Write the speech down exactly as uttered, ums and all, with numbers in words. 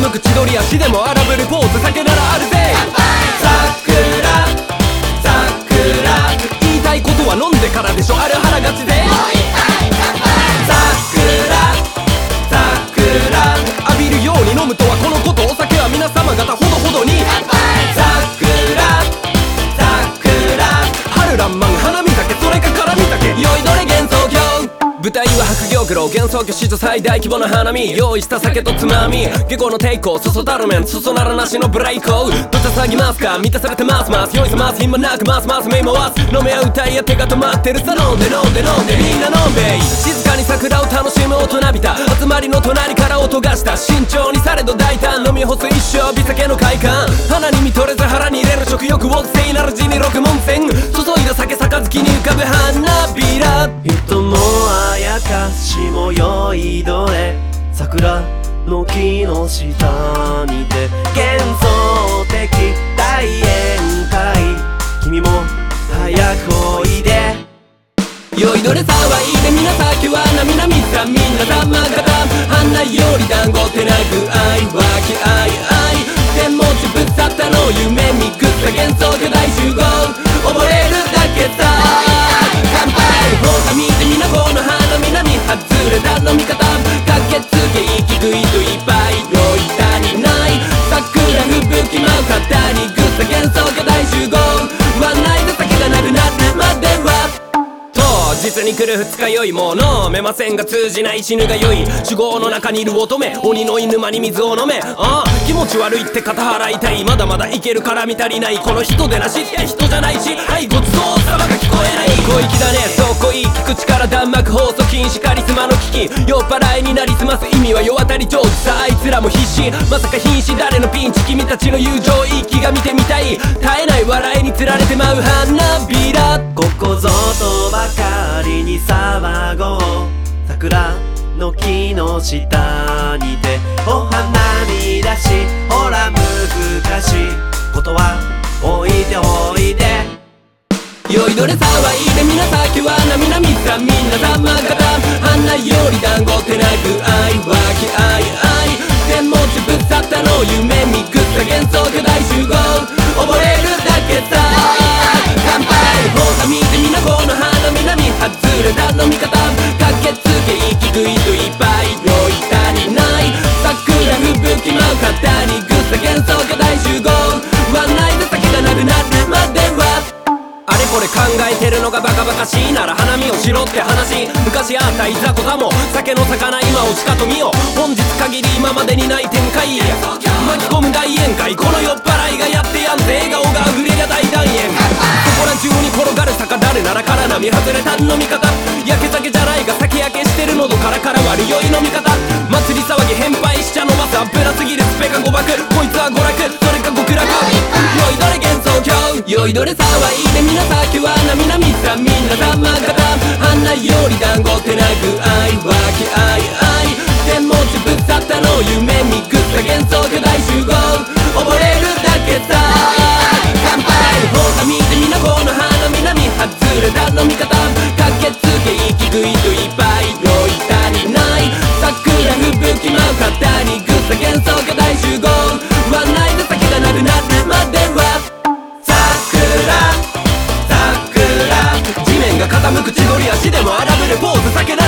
傾く千鳥足でも荒ぶるポーズ酒ならあるぜ。桜桜言いたいことは飲んでからでしょ、ある腹がちで。桜桜浴びるように飲むとはこのこと。お酒は皆様方ほどほどに。桜桜春らんまん花見酒、それかからみ酒、酔いどれ幻想郷。舞台は白玉露、幻想郷史上最大規模の花見。用意した酒とつまみ、下校の抵抗、そそだるめん、そそならなしのブレイク。どっち騒ぎますか、満たされてますます。酔いさます、暇なくますます目回す。飲めや歌いや手が止まってるさ。飲んで飲んで飲んでみんな飲んべい。静かに桜を楽しむ大人びた集まりの隣から音がした。慎重にされど大胆、飲み干す一生美酒の快感。鼻に見とれず腹に入れる食欲を聖なる字に六文銭。注いだ酒杯に浮かぶ花びら。 人もあやかしも酔いどれ、桜の木の下にて幻想的大宴会。君も早くおいで。 酔いどれ騒いで皆酒はなみなみさみんな様方。花より団子手なぐ愛わきあいあい。手持ちぶっ去ったの夢見くった幻想巨大集合。溺れるだけさ。乾杯ほら見てみなこの花南外れた飲み方。駆けつけ息ぐいといっぱい酔い足りない。桜吹雪舞う肩にぐった幻想巨大集合。ワンナイト酒がなくなってまでは実に来る二日酔いも飲めませんが通じない死ぬがよい。酒豪の中にいる乙女、鬼の犬間に水を飲め。ああ気持ち悪いって肩払いたい。まだまだいけるから見足りない。この人でなしって人じゃないし。はいごちそうさまが聞こえない。小粋だねそう濃い聞く力弾幕放送禁止カリスマの危機。酔っ払いになりすます意味は世渡り上手さ。あいつらも必死まさか瀕死誰のピンチ。君たちの友情息が見てみたい。絶えない笑いにつられてまう花びら。 ここぞとばかりに騒ごう、桜の木の下にてお花見だし。ほら難しいことは置いておいで。 酔いどれ騒いで皆酒はなみなみさみんな様方。花より団子手なぐ愛わきあいあい。手持ちぶっ去ったの夢見くった幻想巨大集合。溺れるだけさ。乾杯ほら見てみなこの花南外れた飲み方。駆けつけ息ぐいといっぱい酔い足りない。桜吹雪舞う肩にぐった幻想巨大集合。ワンナイト酒がなくなるまではあれこれ考えてるのがバカバカしいなら花見をしろって話。昔あったいざこざも酒の魚今をしかと見よ。本日限り今までにない展開。巻き込む大宴会この酔っ払いがやってやんぜ。笑顔が溢れりゃ大団円。そこら中に転がる坂誰ならからなみ外れた飲み方。焼け酒じゃないが酒焼けしてる喉からから割り酔い飲み方。祭り騒ぎ変配しちゃ飲ますアップラすぎるスペが誤爆。こいつは娯楽それか極楽。酔いどれ幻想郷酔いどれ騒いで皆酒はなみなみさみんな様方。花より団子手なぐ愛わきあいあい。手持ちぶっ去ったの夢見くった幻想巨大集合。溺れるだけさ。乾杯ほら見てみなこの花南外れた飲み方。駆けつけ息ぐいといっぱい酔い足りない。桜吹雪舞う肩にぐった幻想巨大集合。ワンナイト酒がなくなるまでは桜桜地面が傾く千鳥足でも荒ぶるポーズ酒